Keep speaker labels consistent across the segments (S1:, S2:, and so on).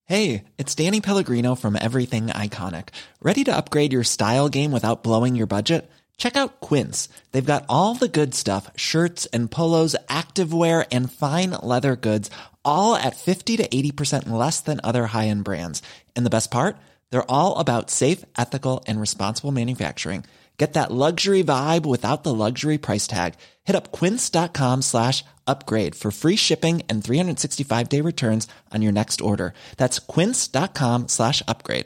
S1: Hey, it's Danny Pellegrino from Everything Iconic. Ready to upgrade your style game without blowing your budget? Check out Quince. They've got all the good stuff, shirts and polos, activewear, and fine leather goods, all at 50 to 80% less than other high-end brands. And the best part? They're all about safe, ethical, and responsible manufacturing. Get that luxury vibe without the luxury price tag. Hit up quince.com/upgrade for free shipping and 365-day returns on your next order. That's quince.com/upgrade.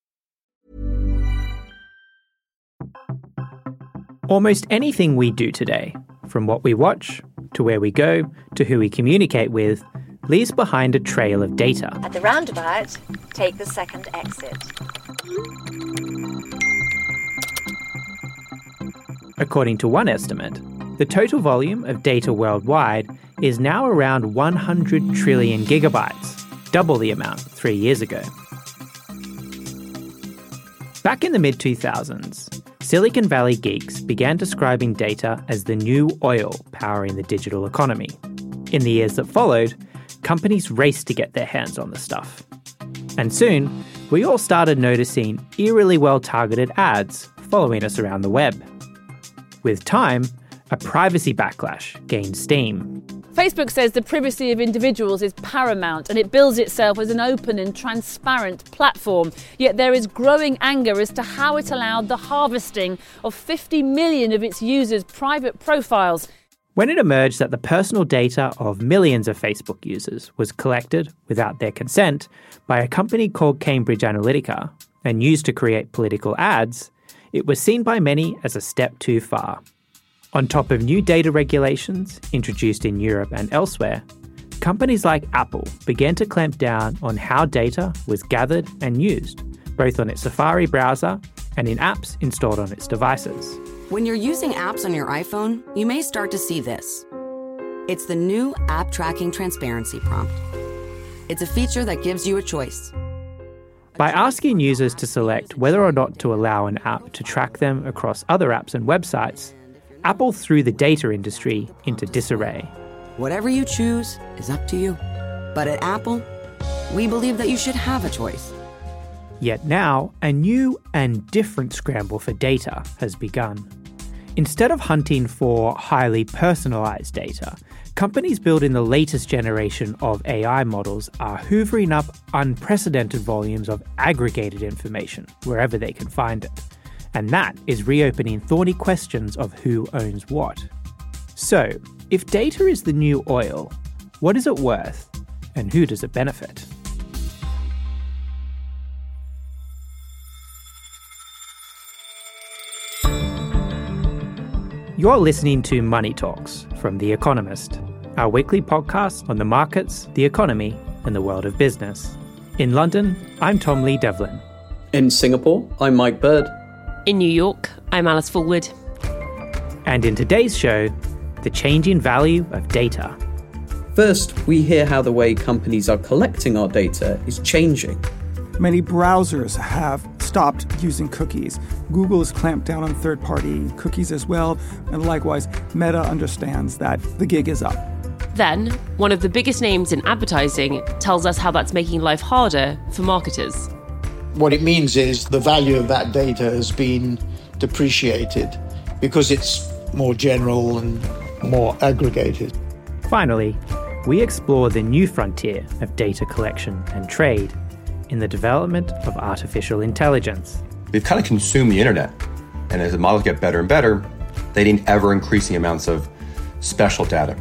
S2: Almost anything we do today, from what we watch, to where we go, to who we communicate with, leaves behind a trail of data.
S3: At the roundabout, take the second exit.
S2: According to one estimate, the total volume of data worldwide is now around 100 trillion gigabytes, double the amount 3 years ago. Back in the mid-2000s, Silicon Valley geeks began describing data as the new oil powering the digital economy. In the years that followed, companies raced to get their hands on the stuff. And soon, we all started noticing eerily well-targeted ads following us around the web. With time, a privacy backlash gained steam.
S4: Facebook says the privacy of individuals is paramount and it bills itself as an open and transparent platform. Yet there is growing anger as to how it allowed the harvesting of 50 million of its users' private profiles.
S2: When it emerged that the personal data of millions of Facebook users was collected without their consent by a company called Cambridge Analytica and used to create political ads, it was seen by many as a step too far. On top of new data regulations introduced in Europe and elsewhere, companies like Apple began to clamp down on how data was gathered and used, both on its Safari browser and in apps installed on its devices.
S5: When you're using apps on your iPhone, you may start to see this. It's the new App Tracking Transparency prompt. It's a feature that gives you a choice.
S2: By asking users to select whether or not to allow an app to track them across other apps and websites, Apple threw the data industry into disarray.
S5: Whatever you choose is up to you. But at Apple, we believe that you should have a choice.
S2: Yet now, a new and different scramble for data has begun. Instead of hunting for highly personalized data, companies building the latest generation of AI models are hoovering up unprecedented volumes of aggregated information wherever they can find it. And that is reopening thorny questions of who owns what. So, if data is the new oil, what is it worth and who does it benefit? You're listening to Money Talks from The Economist, our weekly podcast on the markets, the economy, and the world of business. In London, I'm Tom Lee Devlin.
S6: In Singapore, I'm Mike Bird.
S7: In New York, I'm Alice Fullwood.
S2: And in today's show, the changing value of data.
S6: First, we hear how the way companies are collecting our data is changing.
S8: Many browsers have stopped using cookies. Google has clamped down on third-party cookies as well, and likewise, Meta understands that the gig is up.
S7: Then, one of the biggest names in advertising tells us how that's making life harder for marketers.
S9: What it means is the value of that data has been depreciated because it's more general and more aggregated.
S2: Finally, we explore the new frontier of data collection and trade in the development of artificial intelligence.
S10: We've kind of consumed the internet, and as the models get better and better, they need ever-increasing amounts of special data.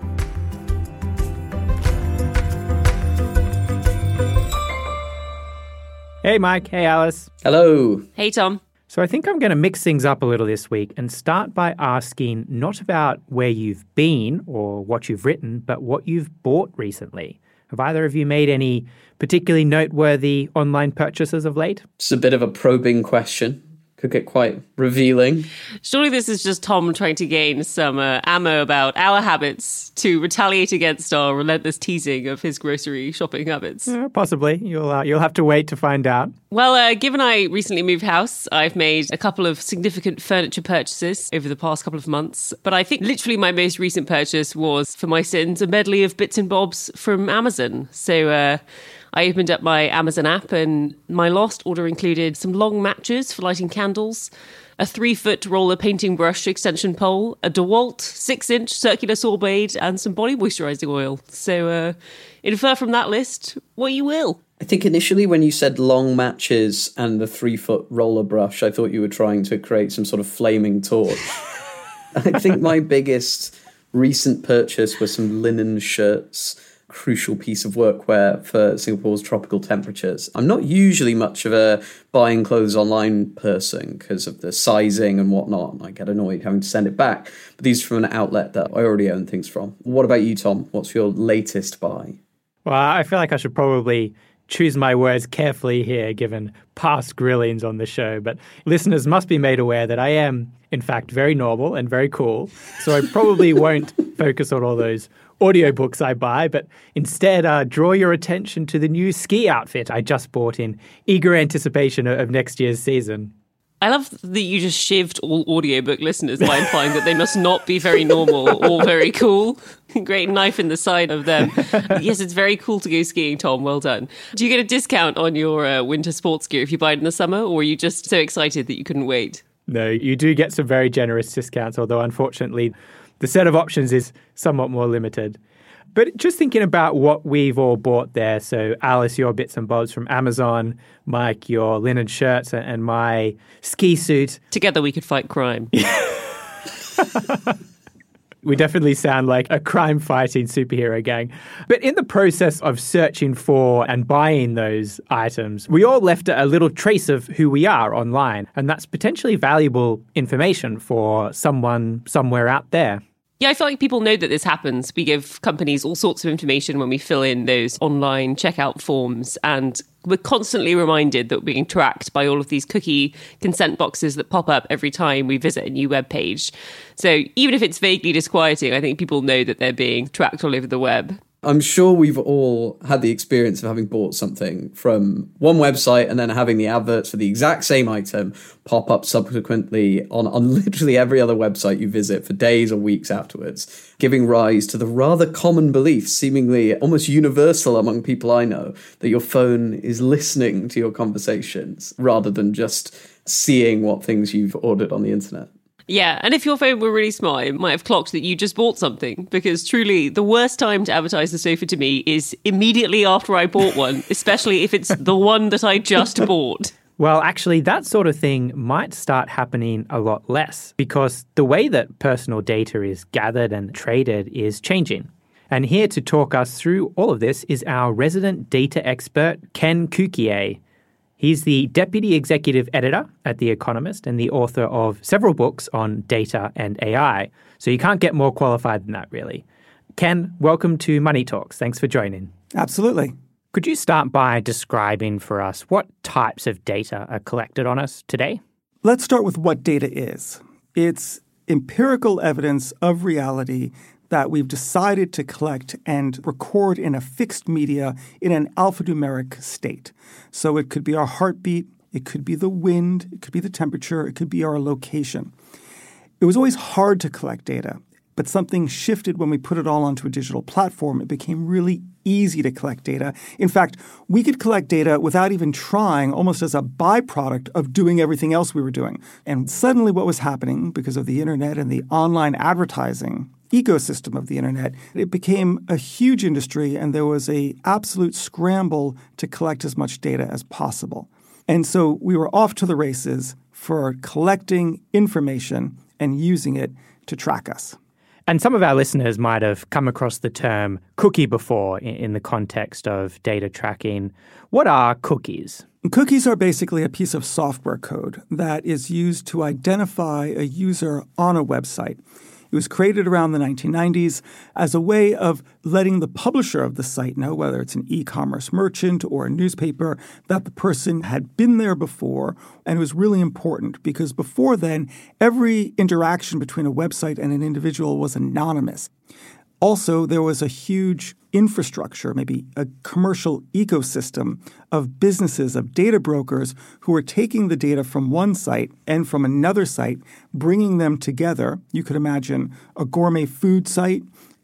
S2: Hey Mike, hey Alice.
S6: Hello.
S7: Hey Tom.
S2: So I think I'm going to mix things up a little this week and start by asking not about where you've been or what you've written, but what you've bought recently. Have either of you made any particularly noteworthy online purchases of late?
S6: It's a bit of a probing question. Could get quite revealing.
S7: Surely this is just Tom trying to gain some ammo about our habits to retaliate against our relentless teasing of his grocery shopping habits.
S2: Possibly. You'll have to wait to find out.
S7: Well, given I recently moved house, I've made a couple of significant furniture purchases over the past couple of months. But I think literally my most recent purchase was, for my sins, a medley of bits and bobs from Amazon. So I opened up my Amazon app and my last order included some long matches for lighting candles, a 3-foot roller painting brush extension pole, a DeWalt 6-inch circular saw blade, and some body moisturising oil. So infer from that list what you will.
S6: I think initially when you said long matches and the 3-foot roller brush, I thought you were trying to create some sort of flaming torch. I think my biggest recent purchase was some linen shirts, crucial piece of workwear for Singapore's tropical temperatures. I'm not usually much of a buying clothes online person because of the sizing and whatnot. I get annoyed having to send it back. But these are from an outlet that I already own things from. What about you, Tom? What's your latest buy?
S2: Well, I feel like I should probably choose my words carefully here, given past grillings on the show. But listeners must be made aware that I am, in fact, very normal and very cool. So I probably won't focus on all those audiobooks I buy, but instead draw your attention to the new ski outfit I just bought in eager anticipation of next year's season.
S7: I love that you just shivved all audiobook listeners by implying that they must not be very normal or very cool. Great knife in the side of them. Yes, it's very cool to go skiing, Tom. Well done. Do you get a discount on your winter sports gear if you buy it in the summer, or are you just so excited that you couldn't wait?
S2: No, you do get some very generous discounts, although unfortunately the set of options is somewhat more limited. But just thinking about what we've all bought there, so Alice, your bits and bobs from Amazon, Mike, your linen shirts, and my ski suit.
S7: Together we could fight crime.
S2: We definitely sound like a crime-fighting superhero gang. But in the process of searching for and buying those items, we all left a little trace of who we are online, and that's potentially valuable information for someone somewhere out there.
S7: Yeah, I feel like people know that this happens. We give companies all sorts of information when we fill in those online checkout forms, and we're constantly reminded that we're being tracked by all of these cookie consent boxes that pop up every time we visit a new web page. So even if it's vaguely disquieting, I think people know that they're being tracked all over the web.
S6: I'm sure we've all had the experience of having bought something from one website and then having the adverts for the exact same item pop up subsequently on literally every other website you visit for days or weeks afterwards, giving rise to the rather common belief, seemingly almost universal among people I know, that your phone is listening to your conversations rather than just seeing what things you've ordered on the internet.
S7: Yeah, and if your phone were really smart, it might have clocked that you just bought something, because truly the worst time to advertise the sofa to me is immediately after I bought one, especially if it's the one that I just bought.
S2: Well, actually, that sort of thing might start happening a lot less, because the way that personal data is gathered and traded is changing. And here to talk us through all of this is our resident data expert, Ken Cukier. He's the Deputy Executive Editor at The Economist and the author of several books on data and AI. So you can't get more qualified than that, really. Ken, welcome to Money Talks. Thanks for joining.
S8: Absolutely.
S2: Could you start by describing for us what types of data are collected on us today?
S8: Let's start with what data is. It's empirical evidence of reality that we've decided to collect and record in a fixed media in an alphanumeric state. So it could be our heartbeat, it could be the wind, it could be the temperature, it could be our location. It was always hard to collect data, but something shifted when we put it all onto a digital platform. It became really easy to collect data. In fact, we could collect data without even trying, almost as a byproduct of doing everything else we were doing. And suddenly what was happening, because of the internet and the online advertising ecosystem of the internet, it became a huge industry, and there was an absolute scramble to collect as much data as possible. And so we were off to the races for collecting information and using it to track us.
S2: And some of our listeners might have come across the term cookie before in the context of data tracking. What are cookies?
S8: Cookies are basically a piece of software code that is used to identify a user on a website. It was created around the 1990s as a way of letting the publisher of the site know, whether it's an e-commerce merchant or a newspaper, that the person had been there before. And it was really important because before then, every interaction between a website and an individual was anonymous. Also, there was a huge infrastructure, maybe a commercial ecosystem of businesses, of data brokers who were taking the data from one site and from another site, bringing them together. You could imagine a gourmet food site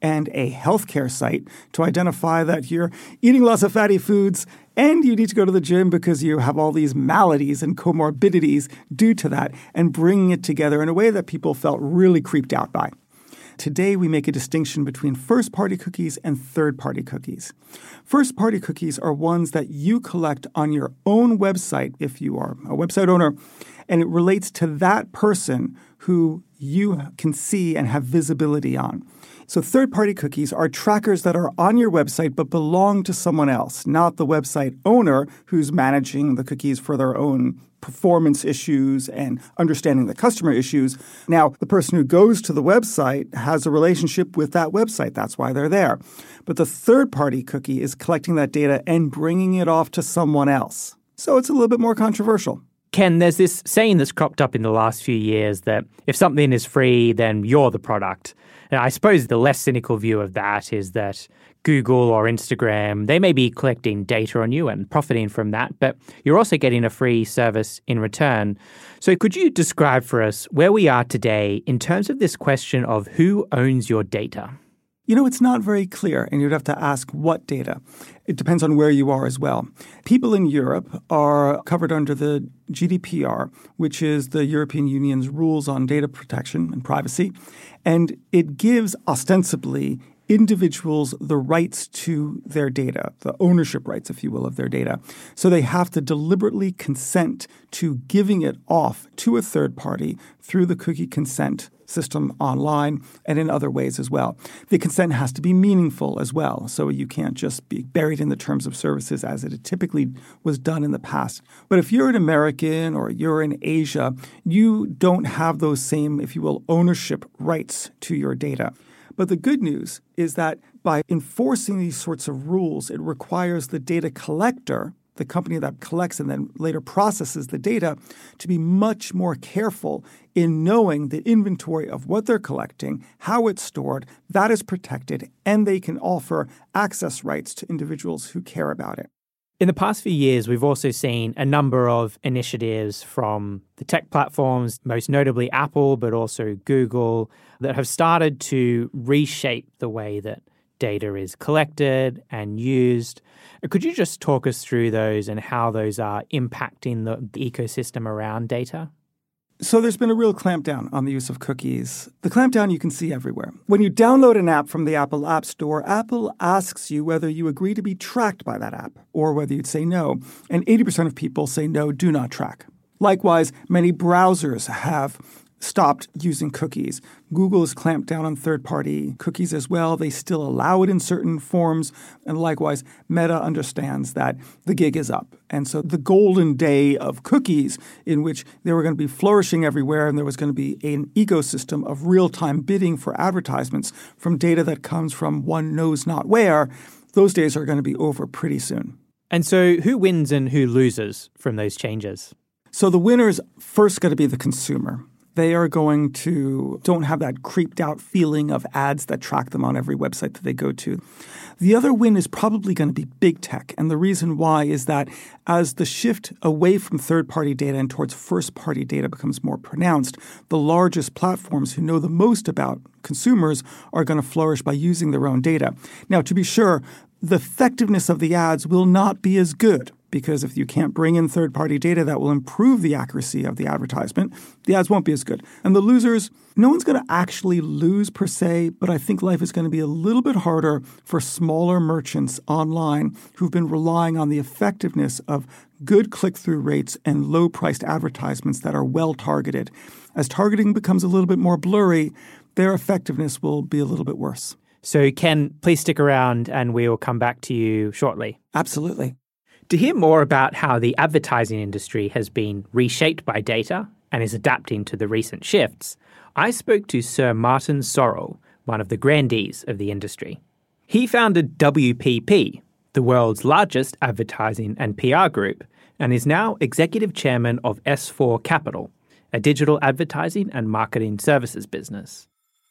S8: and a healthcare site to identify that you're eating lots of fatty foods and you need to go to the gym because you have all these maladies and comorbidities due to that, and bringing it together in a way that people felt really creeped out by. Today, we make a distinction between first-party cookies and third-party cookies. First-party cookies are ones that you collect on your own website if you are a website owner, and it relates to that person who you can see and have visibility on. So third-party cookies are trackers that are on your website but belong to someone else, not the website owner who's managing the cookies for their own performance issues and understanding the customer issues. Now, the person who goes to the website has a relationship with that website. That's why they're there. But the third-party cookie is collecting that data and bringing it off to someone else. So it's a little bit more controversial.
S2: Ken, there's this saying that's cropped up in the last few years that if something is free, then you're the product. And I suppose the less cynical view of that is that Google or Instagram, they may be collecting data on you and profiting from that, but you're also getting a free service in return. So could you describe for us where we are today in terms of this question of who owns your data?
S8: You know, it's not very clear, and you'd have to ask what data. It depends on where you are as well. People in Europe are covered under the GDPR, which is the European Union's rules on data protection and privacy, and it gives ostensibly individuals the rights to their data, the ownership rights, if you will, of their data. So they have to deliberately consent to giving it off to a third party through the cookie consent system online and in other ways as well. The consent has to be meaningful as well, so you can't just be buried in the terms of services as it typically was done in the past. But if you're an American or you're in Asia, you don't have those same, if you will, ownership rights to your data. But the good news is that by enforcing these sorts of rules, it requires the data collector, the company that collects and then later processes the data, to be much more careful in knowing the inventory of what they're collecting, how it's stored, that is protected, and they can offer access rights to individuals who care about it.
S2: In the past few years, we've also seen a number of initiatives from the tech platforms, most notably Apple, but also Google, that have started to reshape the way that data is collected and used. Could you just talk us through those and how those are impacting the ecosystem around data?
S8: So there's been a real clampdown on the use of cookies. The clampdown you can see everywhere. When you download an app from the Apple App Store, Apple asks you whether you agree to be tracked by that app or whether you'd say no. And 80% of people say no, do not track. Likewise, many browsers have stopped using cookies. Google has clamped down on third-party cookies as well. They still allow it in certain forms. And likewise, Meta understands that the gig is up. And so the golden day of cookies in which they were going to be flourishing everywhere and there was going to be an ecosystem of real-time bidding for advertisements from data that comes from one knows not where, those days are going to be over pretty soon.
S2: And so who wins and who loses from those changes?
S8: So the winner's first going to be the consumer. They are going to don't have that creeped out feeling of ads that track them on every website that they go to. The other win is probably going to be big tech. And the reason why is that as the shift away from third-party data and towards first-party data becomes more pronounced, the largest platforms who know the most about consumers are going to flourish by using their own data. Now, to be sure, the effectiveness of the ads will not be as good, because if you can't bring in third-party data that will improve the accuracy of the advertisement, the ads won't be as good. And the losers, no one's going to actually lose per se, but I think life is going to be a little bit harder for smaller merchants online who've been relying on the effectiveness of good click-through rates and low-priced advertisements that are well-targeted. As targeting becomes a little bit more blurry, their effectiveness will be a little bit worse.
S2: So Ken, please stick around and we will come back to you shortly.
S8: Absolutely.
S2: To hear more about how the advertising industry has been reshaped by data and is adapting to the recent shifts, I spoke to Sir Martin Sorrell, one of the grandees of the industry. He founded WPP, the world's largest advertising and PR group, and is now executive chairman of S4 Capital, a digital advertising and marketing services business.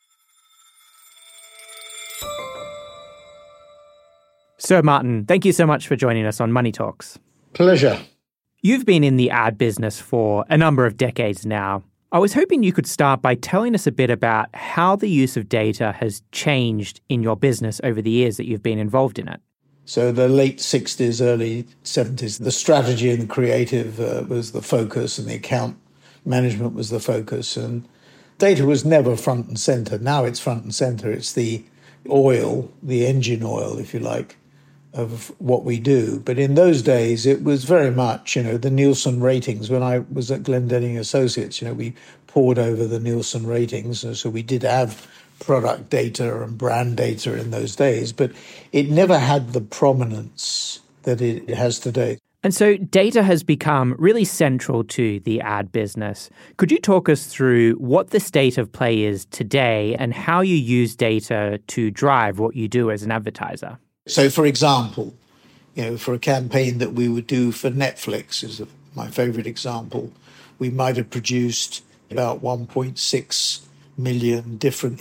S2: Sir Martin, thank you so much for joining us on Money Talks.
S9: Pleasure.
S2: You've been in the ad business for a number of decades now. I was hoping you could start by telling us a bit about how the use of data has changed in your business over the years that you've been involved in it.
S9: So the late 60s, early 70s, the strategy and the creative was the focus, and the account management was the focus. And data was never front and center. Now it's front and center. It's the oil, the engine oil, if you like, of what we do. But in those days, it was very much, the Nielsen ratings. When I was at Glendenning Associates, we pored over the Nielsen ratings. And so we did have product data and brand data in those days, but it never had the prominence that it has today.
S2: And so data has become really central to the ad business. Could you talk us through what the state of play is today and how you use data to drive what you do as an advertiser?
S9: So, for example, for a campaign that we would do for Netflix, is my favorite example, we might have produced about 1.6 million different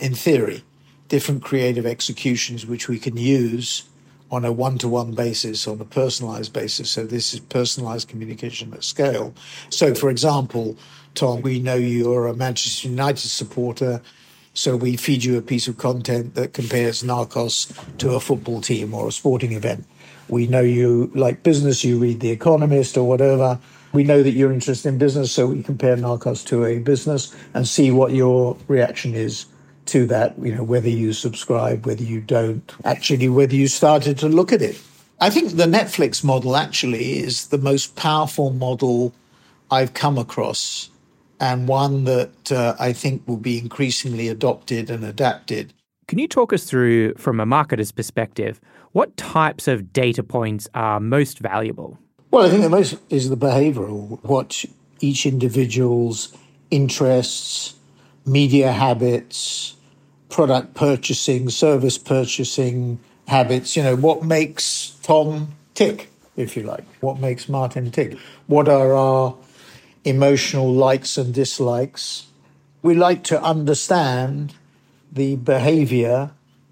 S9: creative executions which we can use on a one-to-one basis, on a personalized basis. So this is personalized communication at scale. So, for example, Tom, we know you're a Manchester United supporter, so we feed you a piece of content that compares Narcos to a football team or a sporting event. We know you like business, you read The Economist or whatever. We know that you're interested in business, so we compare Narcos to a business and see what your reaction is to that, whether you subscribe, whether you don't, actually whether you started to look at it. I think the Netflix model actually is the most powerful model I've come across, and one that I think will be increasingly adopted and adapted.
S2: Can you talk us through, from a marketer's perspective, what types of data points are most valuable?
S9: Well, I think the most is the behavioral, what each individual's interests, media habits, product purchasing, service purchasing habits, what makes Tom tick, if you like, what makes Martin tick. What are our emotional likes and dislikes? We like to understand the behavior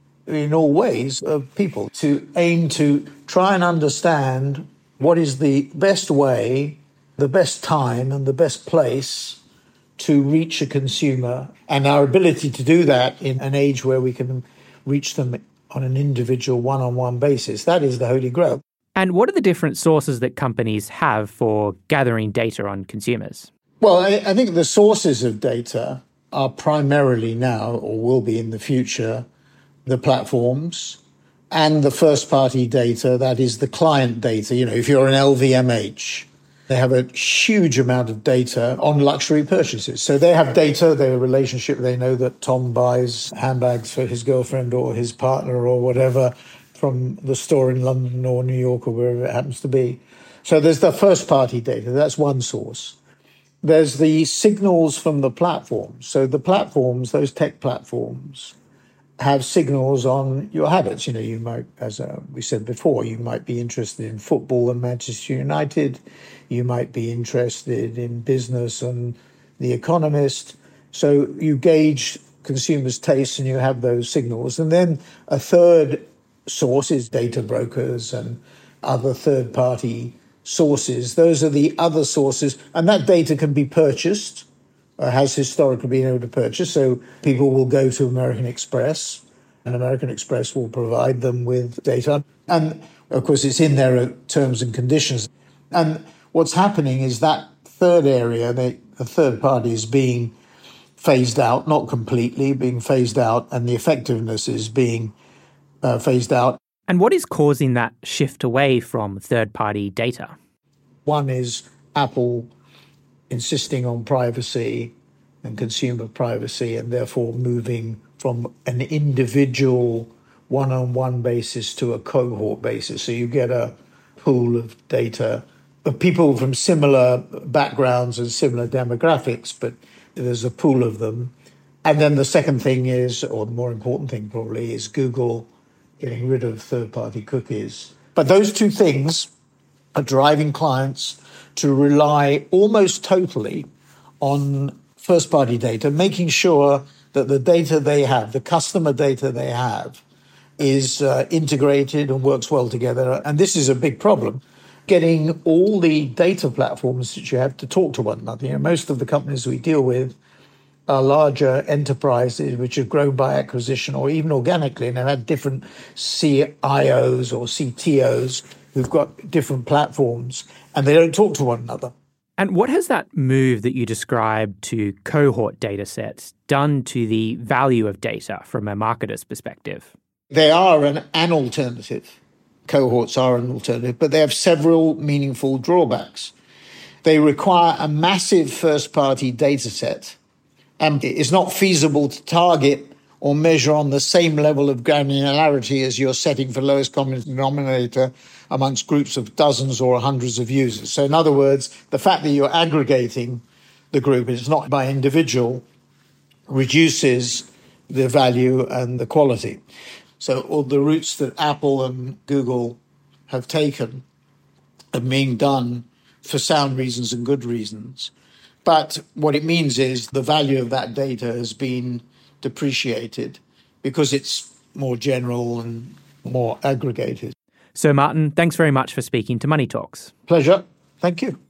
S9: in all ways of people, to aim to try and understand what is the best way, the best time, and the best place to reach a consumer, and our ability to do that in an age where we can reach them on an individual one-on-one basis. That is the Holy Grail.
S2: And what are the different sources that companies have for gathering data on consumers?
S9: Well, I think the sources of data are primarily now, or will be in the future, the platforms and the first-party data, that is the client data. If you're an LVMH, they have a huge amount of data on luxury purchases. So they have data, their relationship, they know that Tom buys handbags for his girlfriend or his partner or whatever from the store in London or New York or wherever it happens to be. So there's the first-party data, that's one source. There's the signals from the platforms. So the platforms, those tech platforms, have signals on your habits. You might, as we said before, you might be interested in football and Manchester United. You might be interested in business and The Economist. So you gauge consumers' tastes and you have those signals. And then a third source is data brokers and other third-party sources. Those are the other sources. And that data can be purchased, has historically been able to purchase. So people will go to American Express, and American Express will provide them with data. And, of course, it's in their terms and conditions. And what's happening is that third area, the third party, is being phased out, not completely, being phased out, and the effectiveness is being phased out.
S2: And what is causing that shift away from third-party data?
S9: One is Apple insisting on privacy and consumer privacy, and therefore moving from an individual one-on-one basis to a cohort basis. So you get a pool of data of people from similar backgrounds and similar demographics, but there's a pool of them. And then the second thing is, or the more important thing probably, is Google getting rid of third-party cookies. But those two things are driving clients to rely almost totally on first-party data, making sure that the data they have, the customer data they have, is integrated and works well together. And this is a big problem, getting all the data platforms that you have to talk to one another. Most of the companies we deal with are larger enterprises which have grown by acquisition or even organically, and have had different CIOs or CTOs who've got different platforms, and they don't talk to one another.
S2: And what has that move that you described to cohort data sets done to the value of data from a marketer's perspective?
S9: They are an alternative. Cohorts are an alternative, but they have several meaningful drawbacks. They require a massive first-party data set, and it is not feasible to target or measure on the same level of granularity as you're setting for lowest common denominator amongst groups of dozens or hundreds of users. So in other words, the fact that you're aggregating the group, it's not by individual, reduces the value and the quality. So all the routes that Apple and Google have taken are being done for sound reasons and good reasons. But what it means is the value of that data has been depreciated because it's more general and more aggregated.
S2: So, Martin, thanks very much for speaking to Money Talks.
S9: Pleasure. Thank you.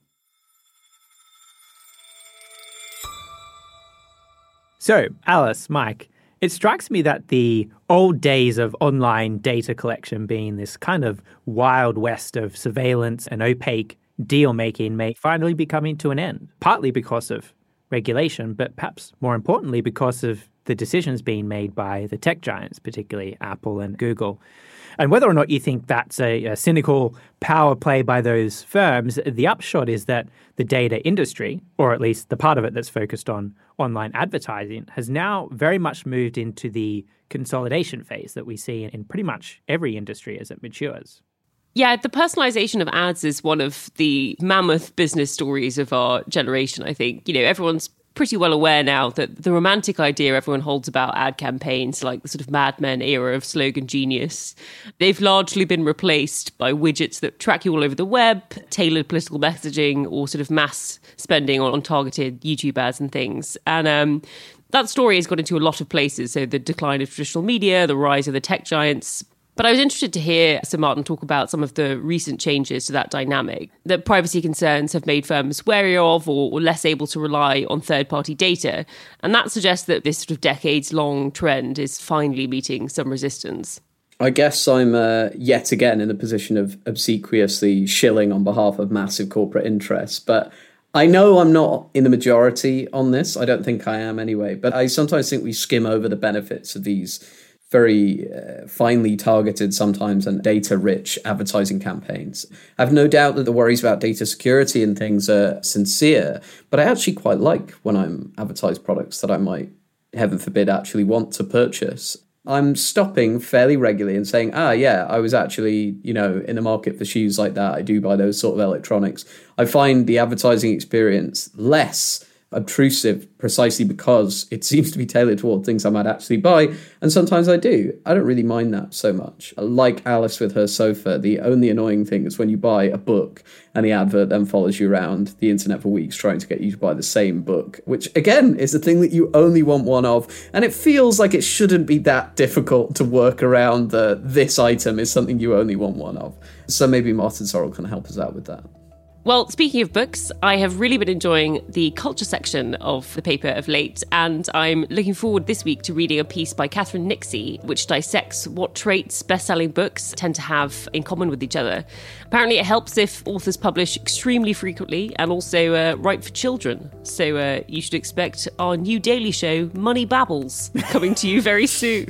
S2: So, Alice, Mike, it strikes me that the old days of online data collection being this kind of wild west of surveillance and opaque deal-making may finally be coming to an end, partly because of regulation, but perhaps more importantly because of the decisions being made by the tech giants, particularly Apple and Google. And whether or not you think that's a cynical power play by those firms, the upshot is that the data industry, or at least the part of it that's focused on online advertising, has now very much moved into the consolidation phase that we see in pretty much every industry as it matures.
S7: Yeah, the personalization of ads is one of the mammoth business stories of our generation, I think. You know, everyone's pretty well aware now that the romantic idea everyone holds about ad campaigns, like the sort of Mad Men era of slogan genius, they've largely been replaced by widgets that track you all over the web, tailored political messaging, or sort of mass spending on targeted YouTube ads and things. And that story has got into a lot of places. So the decline of traditional media, the rise of the tech giants. But I was interested to hear Sir Martin talk about some of the recent changes to that dynamic that privacy concerns have made firms wary of or less able to rely on third-party data. And that suggests that this sort of decades-long trend is finally meeting some resistance.
S6: I guess I'm yet again in a position of obsequiously shilling on behalf of massive corporate interests. But I know I'm not in the majority on this. I don't think I am anyway. But I sometimes think we skim over the benefits of these very finely targeted sometimes and data-rich advertising campaigns. I have no doubt that the worries about data security and things are sincere, but I actually quite like when I'm advertised products that I might, heaven forbid, actually want to purchase. I'm stopping fairly regularly and saying, yeah, I was actually, in the market for shoes like that. I do buy those sort of electronics. I find the advertising experience less obtrusive precisely because it seems to be tailored toward things I might actually buy, and sometimes I do. I don't really mind that so much. Like Alice with her sofa, the only annoying thing is when you buy a book and the advert then follows you around the internet for weeks trying to get you to buy the same book, which again is a thing that you only want one of, and it feels like it shouldn't be that difficult to work around this item is something you only want one of. So maybe Martin Sorrell can help us out with that.
S7: Well, speaking of books, I have really been enjoying the culture section of the paper of late, and I'm looking forward this week to reading a piece by Catherine Nixie, which dissects what traits best-selling books tend to have in common with each other. Apparently, it helps if authors publish extremely frequently and also write for children. So you should expect our new daily show, Money Babbles, coming to you very soon.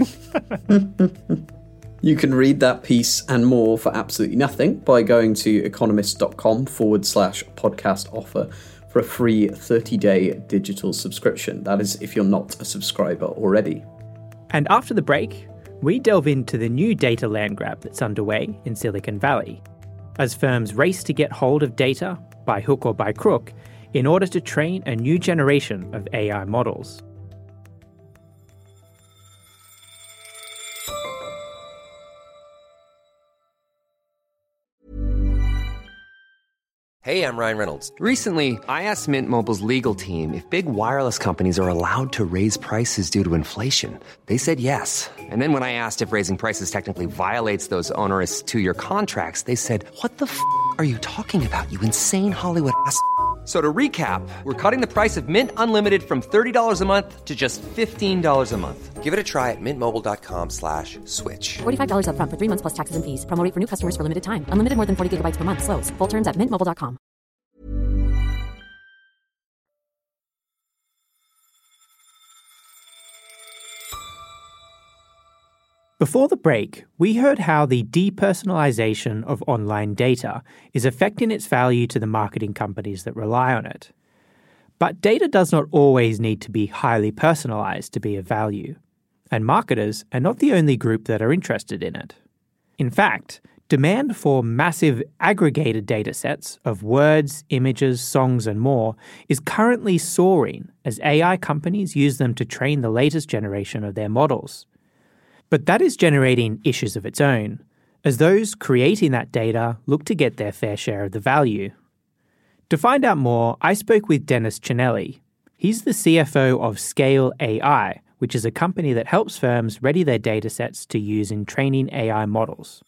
S6: You can read that piece and more for absolutely nothing by going to economist.com/podcast offer for a free 30-day digital subscription. That is if you're not a subscriber already.
S2: And after the break, we delve into the new data land grab that's underway in Silicon Valley, as firms race to get hold of data by hook or by crook in order to train a new generation of AI models.
S11: Hey, I'm Ryan Reynolds. Recently, I asked Mint Mobile's legal team if big wireless companies are allowed to raise prices due to inflation. They said yes. And then when I asked if raising prices technically violates those onerous two-year contracts, they said, "What the f*** are you talking about, you insane Hollywood ass f- So to recap, we're cutting the price of Mint Unlimited from $30 a month to just $15 a month. Give it a try at mintmobile.com/switch.
S12: $45 up front for 3 months plus taxes and fees. Promo rate for new customers for limited time. Unlimited more than 40 gigabytes per month. Slows full terms at mintmobile.com.
S2: Before the break, we heard how the depersonalization of online data is affecting its value to the marketing companies that rely on it. But data does not always need to be highly personalized to be of value, and marketers are not the only group that are interested in it. In fact, demand for massive aggregated data sets of words, images, songs, and more is currently soaring as AI companies use them to train the latest generation of their models. But that is generating issues of its own, as those creating that data look to get their fair share of the value. To find out more, I spoke with Dennis Cinelli. He's the CFO of Scale AI, which is a company that helps firms ready their datasets to use in training AI models.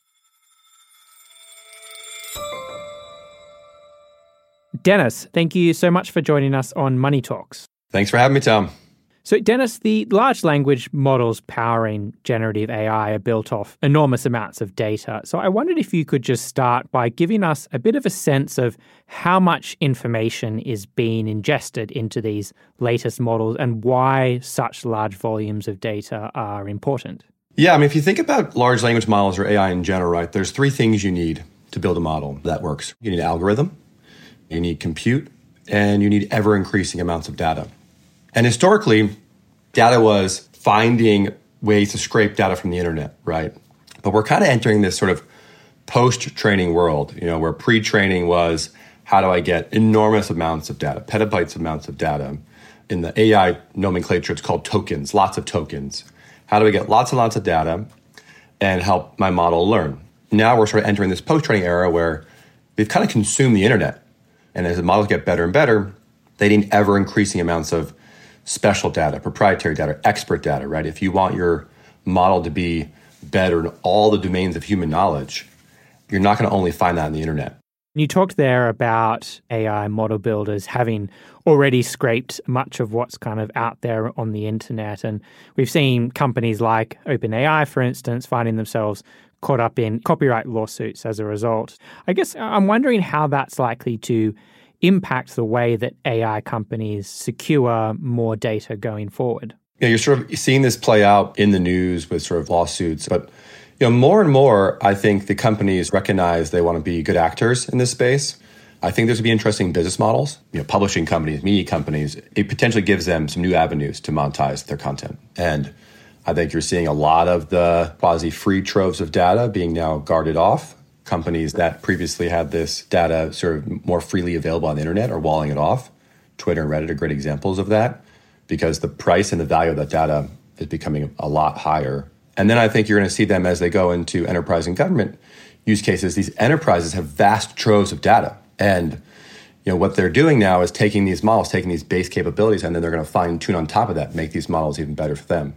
S2: Dennis, thank you so much for joining us on Money Talks.
S10: Thanks for having me, Tom.
S2: So, Dennis, the large language models powering generative AI are built off enormous amounts of data. So I wondered if you could just start by giving us a bit of a sense of how much information is being ingested into these latest models and why such large volumes of data are important.
S10: Yeah, I mean, if you think about large language models or AI in general, right, there's three things you need to build a model that works. You need an algorithm, you need compute, and you need ever-increasing amounts of data. And historically, data was finding ways to scrape data from the internet, right? But we're kind of entering this sort of post-training world, where pre-training was, how do I get enormous amounts of data, petabytes amounts of data? In the AI nomenclature, it's called tokens, lots of tokens. How do I get lots and lots of data and help my model learn? Now we're sort of entering this post-training era where we've kind of consumed the internet. And as the models get better and better, they need ever-increasing amounts of special data, proprietary data, expert data, right? If you want your model to be better in all the domains of human knowledge, you're not going to only find that on the internet.
S2: You talked there about AI model builders having already scraped much of what's kind of out there on the internet. And we've seen companies like OpenAI, for instance, finding themselves caught up in copyright lawsuits as a result. I guess I'm wondering how that's likely to impact the way that AI companies secure more data going forward.
S10: Yeah, you're sort of seeing this play out in the news with sort of lawsuits. But more and more, I think the companies recognize they want to be good actors in this space. I think there's going to be interesting business models. Publishing companies, media companies, it potentially gives them some new avenues to monetize their content. And I think you're seeing a lot of the quasi-free troves of data being now guarded off. Companies that previously had this data sort of more freely available on the internet are walling it off. Twitter and Reddit are great examples of that because the price and the value of that data is becoming a lot higher. And then I think you're going to see them as they go into enterprise and government use cases. These enterprises have vast troves of data. And what they're doing now is taking these models, taking these base capabilities, and then they're going to fine tune on top of that, make these models even better for them.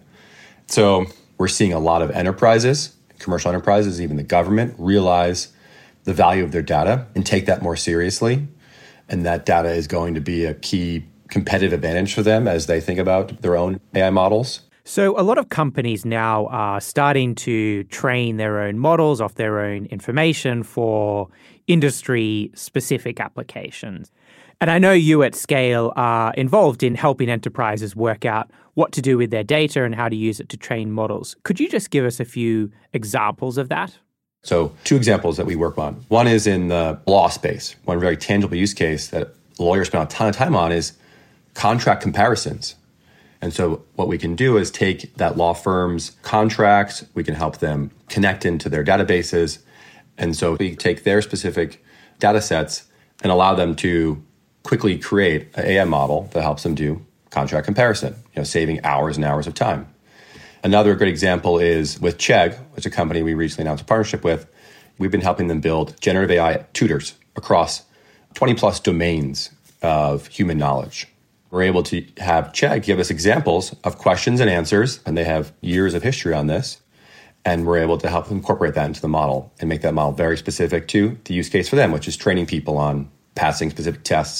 S10: So we're seeing a lot of enterprises, commercial enterprises, even the government, realize the value of their data and take that more seriously. And that data is going to be a key competitive advantage for them as they think about their own AI models.
S2: So a lot of companies now are starting to train their own models off their own information for industry-specific applications. And I know you at Scale are involved in helping enterprises work out what to do with their data and how to use it to train models. Could you just give us a few examples of that?
S10: So 2 examples that we work on. One is in the law space. One very tangible use case that lawyers spend a ton of time on is contract comparisons. And so what we can do is take that law firm's contracts, we can help them connect into their databases. And so we take their specific data sets and allow them to quickly create an AI model that helps them do contract comparison, saving hours and hours of time. Another good example is with Chegg, which is a company we recently announced a partnership with. We've been helping them build generative AI tutors across 20 plus domains of human knowledge. We're able to have Chegg give us examples of questions and answers, and they have years of history on this. And we're able to help incorporate that into the model and make that model very specific to the use case for them, which is training people on passing specific tests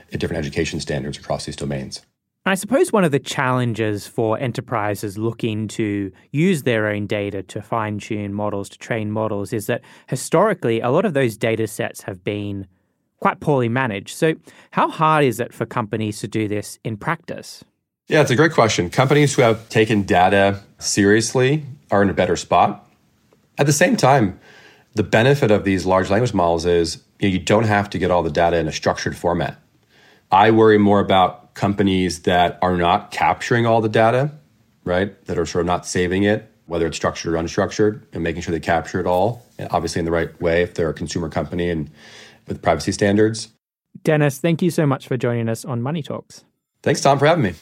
S10: at different education standards across these domains.
S2: I suppose one of the challenges for enterprises looking to use their own data to fine-tune models, to train models, is that historically a lot of those data sets have been quite poorly managed. So how hard is it for companies to do this in practice?
S10: Yeah, it's a great question. Companies who have taken data seriously are in a better spot. At the same time, the benefit of these large language models is you don't have to get all the data in a structured format. I worry more about companies that are not capturing all the data, right? That are sort of not saving it, whether it's structured or unstructured, and making sure they capture it all, and obviously in the right way if they're a consumer company and with privacy standards.
S2: Dennis, thank you so much for joining us on Money Talks.
S10: Thanks, Tom, for having me.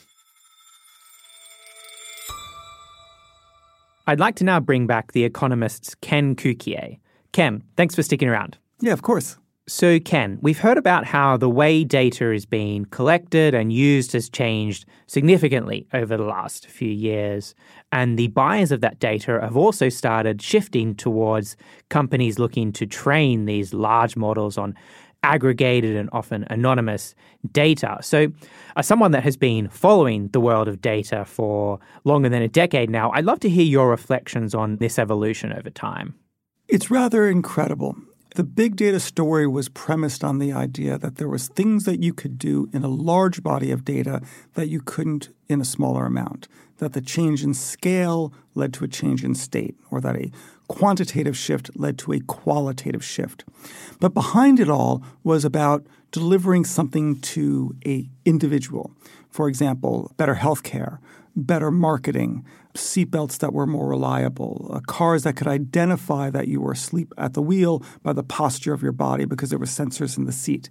S2: I'd like to now bring back the economist's Ken Cukier. Ken, thanks for sticking around.
S8: Yeah, of course.
S2: So, Ken, we've heard about how the way data is being collected and used has changed significantly over the last few years. And the buyers of that data have also started shifting towards companies looking to train these large models on aggregated and often anonymous data. So, as someone that has been following the world of data for longer than a decade now, I'd love to hear your reflections on this evolution over time.
S8: It's rather incredible. The big data story was premised on the idea that there was things that you could do in a large body of data that you couldn't in a smaller amount, that the change in scale led to a change in state, or that a quantitative shift led to a qualitative shift. But behind it all was about delivering something to an individual. For example, better healthcare, better marketing, seatbelts that were more reliable, cars that could identify that you were asleep at the wheel by the posture of your body because there were sensors in the seat.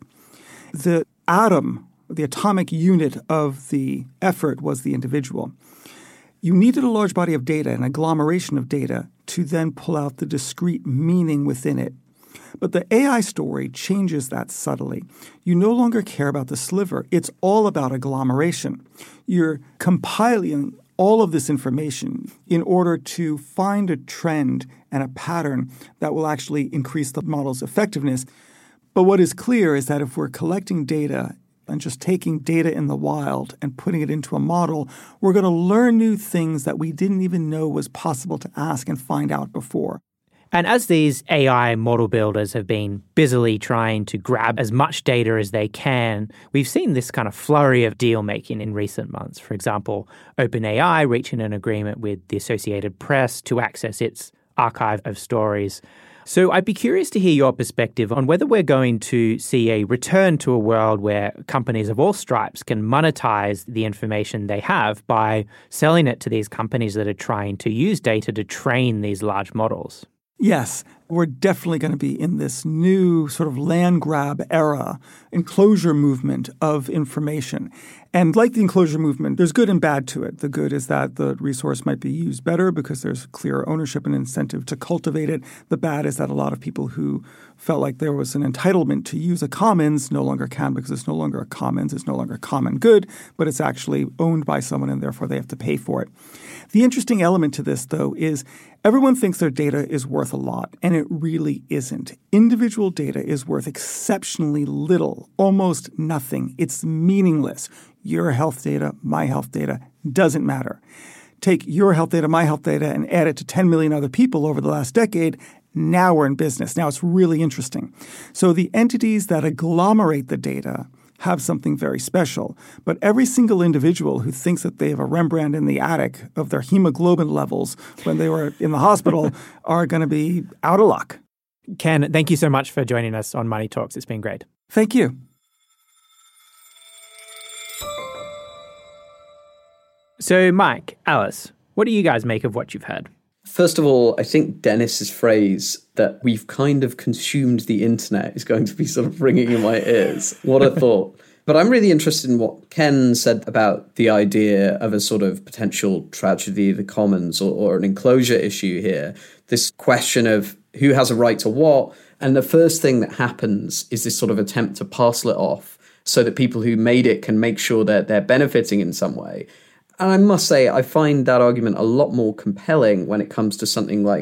S8: The atom, the atomic unit of the effort was the individual. You needed a large body of data, an agglomeration of data, to then pull out the discrete meaning within it. But the AI story changes that subtly. You no longer care about the sliver. It's all about agglomeration. You're compiling all of this information in order to find a trend and a pattern that will actually increase the model's effectiveness. But what is clear is that if we're collecting data and just taking data in the wild and putting it into a model, we're going to learn new things that we didn't even know was possible to ask and find out before.
S2: And as these AI model builders have been busily trying to grab as much data as they can, we've seen this kind of flurry of deal making in recent months. For example, OpenAI reaching an agreement with the Associated Press to access its archive of stories. So I'd be curious to hear your perspective on whether we're going to see a return to a world where companies of all stripes can monetize the information they have by selling it to these companies that are trying to use data to train these large models.
S8: Yes, we're definitely going to be in this new sort of land grab era, enclosure movement of information. And like the enclosure movement, there's good and bad to it. The good is that the resource might be used better because there's clear ownership and incentive to cultivate it. The bad is that a lot of people who felt like there was an entitlement to use a commons no longer can because it's no longer a commons, it's no longer common good, but it's actually owned by someone and therefore they have to pay for it. The interesting element to this, though, is everyone thinks their data is worth a lot, and it really isn't. Individual data is worth exceptionally little, almost nothing. It's meaningless. Your health data, my health data, doesn't matter. Take your health data, my health data, and add it to 10 million other people over the last decade. Now we're in business. Now it's really interesting. So the entities that agglomerate the data have something very special. But every single individual who thinks that they have a Rembrandt in the attic of their hemoglobin levels when they were in the hospital are going to be out of luck.
S2: Ken, thank you so much for joining us on Money Talks. It's been great.
S8: Thank you.
S2: So, Mike, Alice, what do you guys make of what you've heard?
S6: First of all, I think Dennis's phrase that we've kind of consumed the internet is going to be sort of ringing in my ears. What a thought. But I'm really interested in what Ken said about the idea of a sort of potential tragedy of the commons or an enclosure issue here. This question of who has a right to what. And the first thing that happens is this sort of attempt to parcel it off so that people who made it can make sure that they're benefiting in some way. And I must say, I find that argument a lot more compelling when it comes to something like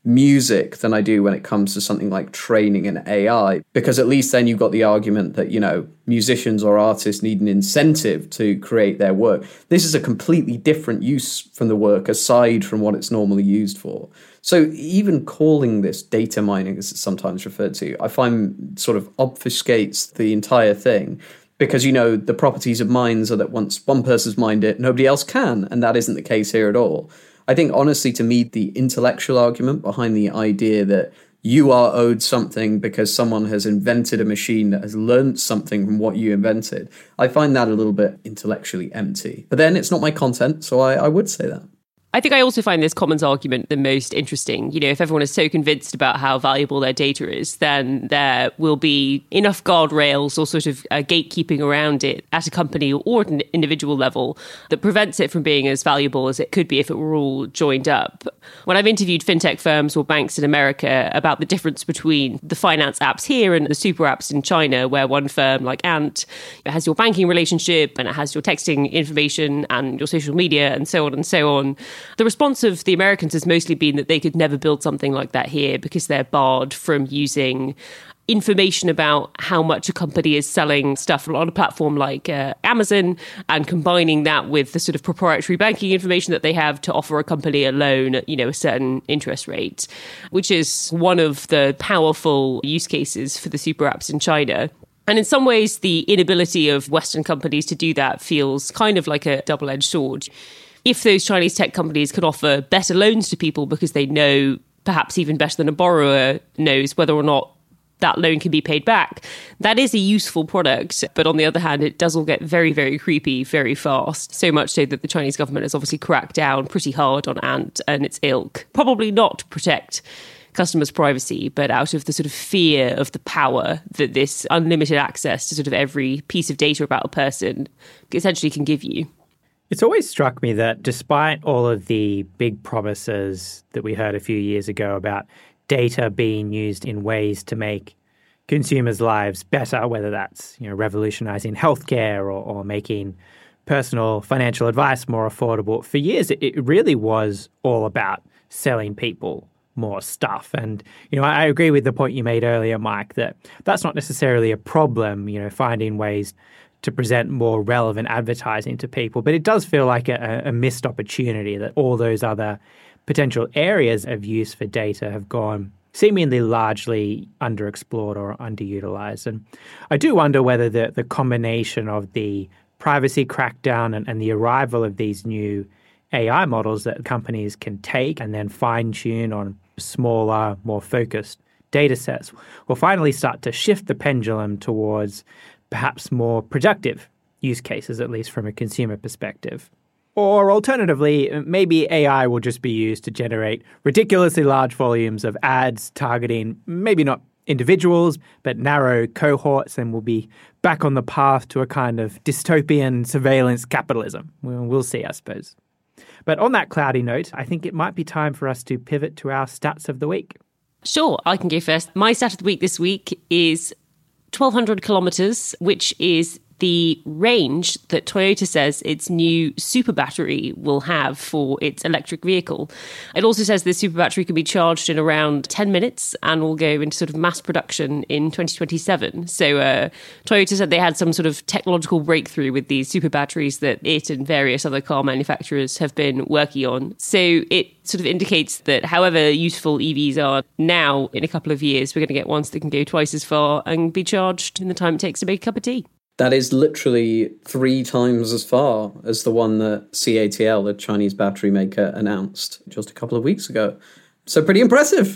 S6: music than I do when it comes to something like training an AI, because at least then you've got the argument that, musicians or artists need an incentive to create their work. This is a completely different use from the work aside from what it's normally used for. So even calling this data mining, as it's sometimes referred to, I find sort of obfuscates the entire thing. Because, the properties of mines are that once one person's mined it, nobody else can. And that isn't the case here at all. I think, honestly, to me, the intellectual argument behind the idea that you are owed something because someone has invented a machine that has learned something from what you invented, I find that a little bit intellectually empty. But then it's not my content, so I would say that.
S7: I think I also find this commons argument the most interesting. If everyone is so convinced about how valuable their data is, then there will be enough guardrails or sort of gatekeeping around it at a company or at an individual level that prevents it from being as valuable as it could be if it were all joined up. When I've interviewed fintech firms or banks in America about the difference between the finance apps here and the super apps in China, where one firm like Ant has your banking relationship and it has your texting information and your social media and so on and so on, the response of the Americans has mostly been that they could never build something like that here because they're barred from using information about how much a company is selling stuff on a platform like Amazon and combining that with the sort of proprietary banking information that they have to offer a company a loan at, a certain interest rate, which is one of the powerful use cases for the super apps in China. And in some ways, the inability of Western companies to do that feels kind of like a double-edged sword. If those Chinese tech companies can offer better loans to people because they know, perhaps even better than a borrower knows, whether or not that loan can be paid back, that is a useful product. But on the other hand, it does all get very, very creepy very fast. So much so that the Chinese government has obviously cracked down pretty hard on Ant and its ilk. Probably not to protect customers' privacy, but out of the sort of fear of the power that this unlimited access to sort of every piece of data about a person essentially can give you.
S2: It's always struck me that despite all of the big promises that we heard a few years ago about data being used in ways to make consumers' lives better, whether that's revolutionizing healthcare or making personal financial advice more affordable, for years it really was all about selling people more stuff. And, I agree with the point you made earlier, Mike, that that's not necessarily a problem, finding ways to present more relevant advertising to people. But it does feel like a missed opportunity that all those other potential areas of use for data have gone seemingly largely underexplored or underutilized. And I do wonder whether the combination of the privacy crackdown and the arrival of these new AI models that companies can take and then fine-tune on smaller, more focused data sets will finally start to shift the pendulum towards perhaps more productive use cases, at least from a consumer perspective. Or alternatively, maybe AI will just be used to generate ridiculously large volumes of ads targeting maybe not individuals, but narrow cohorts, and we'll be back on the path to a kind of dystopian surveillance capitalism. We'll see, I suppose. But on that cloudy note, I think it might be time for us to pivot to our stats of the week.
S7: Sure, I can go first. My stat of the week this week is 1,200 kilometers, which is the range that Toyota says its new super battery will have for its electric vehicle. It also says this super battery can be charged in around 10 minutes and will go into sort of mass production in 2027. So Toyota said they had some sort of technological breakthrough with these super batteries that it and various other car manufacturers have been working on. So it sort of indicates that however useful EVs are now, in a couple of years, we're going to get ones that can go twice as far and be charged in the time it takes to make a cup of tea.
S6: That is literally 3 times as far as the one that CATL, the Chinese battery maker, announced just a couple of weeks ago. So pretty impressive,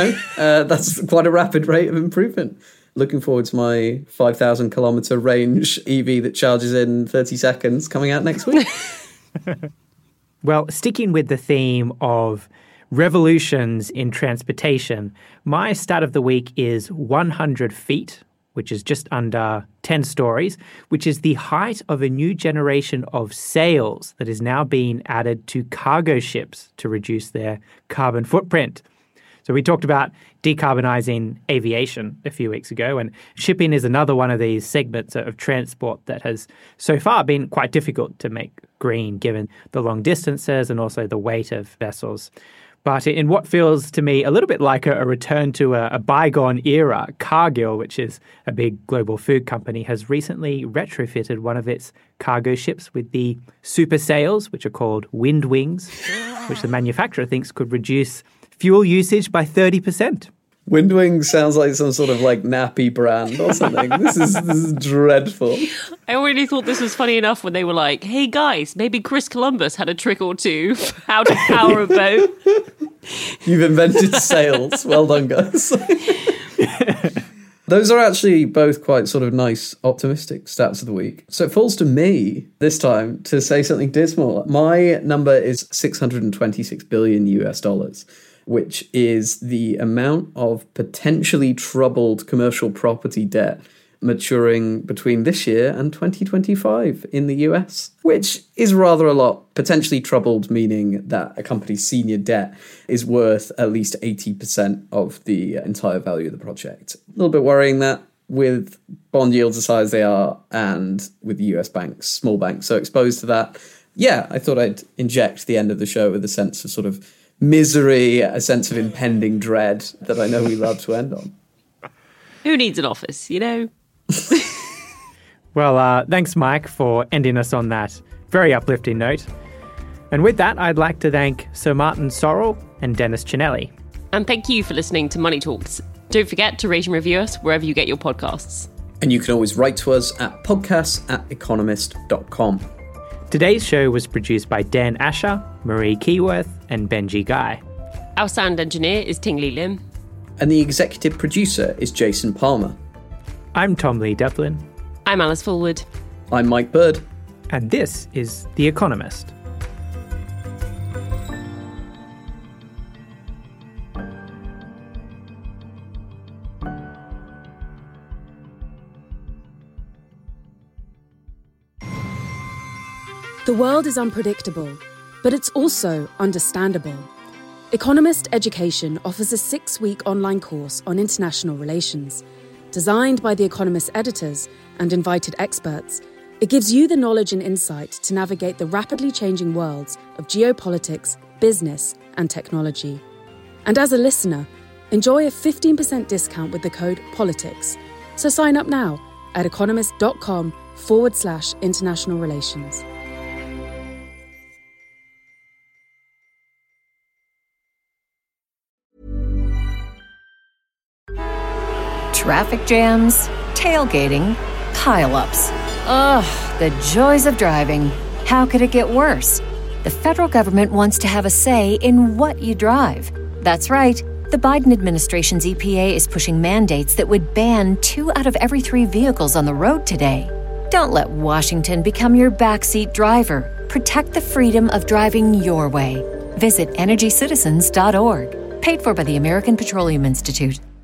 S6: That's quite a rapid rate of improvement. Looking forward to my 5,000 kilometre range EV that charges in 30 seconds coming out next week.
S2: Well, sticking with the theme of revolutions in transportation, my stat of the week is 100 feet, which is just under 10 stories, which is the height of a new generation of sails that is now being added to cargo ships to reduce their carbon footprint. So we talked about decarbonizing aviation a few weeks ago, and shipping is another one of these segments of transport that has so far been quite difficult to make green given the long distances and also the weight of vessels. But in what feels to me a little bit like a return to a bygone era, Cargill, which is a big global food company, has recently retrofitted one of its cargo ships with the super sails, which are called wind wings, which the manufacturer thinks could reduce fuel usage by 30%.
S6: Windwing sounds like some sort of like nappy brand or something. This is dreadful.
S7: I already thought this was funny enough when they were like, hey guys, maybe Chris Columbus had a trick or two for how to power a boat.
S6: You've invented sails. Well done, guys. Those are actually both quite sort of nice, optimistic stats of the week. So it falls to me this time to say something dismal. My number is $626 billion US, which is the amount of potentially troubled commercial property debt maturing between this year and 2025 in the US, which is rather a lot. Potentially troubled, meaning that a company's senior debt is worth at least 80% of the entire value of the project. A little bit worrying that with bond yields as high as they are and with the US banks, small banks so exposed to that. Yeah, I thought I'd inject the end of the show with a sense of sort of misery, a sense of impending dread that I know we love to end on.
S7: Who needs an office, you know?
S2: Well, thanks, Mike, for ending us on that very uplifting note. And with that, I'd like to thank Sir Martin Sorrell and Dennis Chinelli.
S7: And thank you for listening to Money Talks. Don't forget to rate and review us wherever you get your podcasts.
S6: And you can always write to us at podcasts@economist.com.
S2: Today's show was produced by Dan Asher, Marie Keyworth, and Benji Guy.
S7: Our sound engineer is Ting Lee Lim.
S6: And the executive producer is Jason Palmer.
S2: I'm Tom Lee Devlin.
S7: I'm Alice Fullwood.
S6: I'm Mike Bird.
S2: And this is The Economist.
S13: The world is unpredictable, but it's also understandable. Economist Education offers a 6-week online course on international relations. Designed by The Economist editors and invited experts, it gives you the knowledge and insight to navigate the rapidly changing worlds of geopolitics, business, and technology. And as a listener, enjoy a 15% discount with the code POLITICS. So sign up now at economist.com/international relations.
S14: Traffic jams, tailgating, pile-ups. Ugh, the joys of driving. How could it get worse? The federal government wants to have a say in what you drive. That's right. The Biden administration's EPA is pushing mandates that would ban 2 out of every 3 vehicles on the road today. Don't let Washington become your backseat driver. Protect the freedom of driving your way. Visit EnergyCitizens.org. Paid for by the American Petroleum Institute.